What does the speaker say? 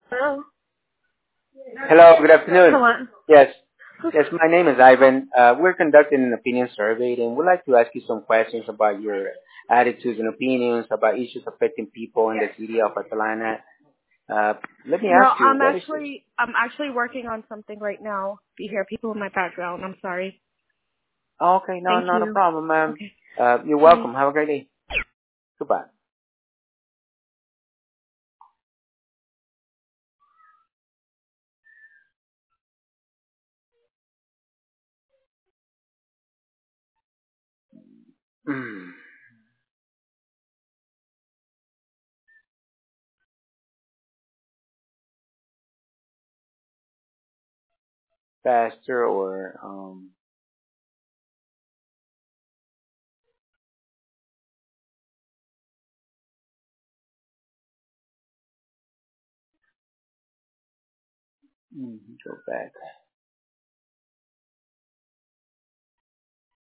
Hello. Hello, good afternoon. Hello. Yes, yes, my name is Ivan. We're conducting an opinion survey, and we'd like to ask you some questions about your attitudes and opinions about issues affecting people in the city of Atlanta. Uh, Let me No, ask you, what is this? I'm actually working on something right now. If you hear people in my background, I'm sorry. Oh, okay, no, Thank not a you. problem, ma'am. Okay. You're Bye. welcome. Have a great day. Goodbye. Mm, Faster or go back.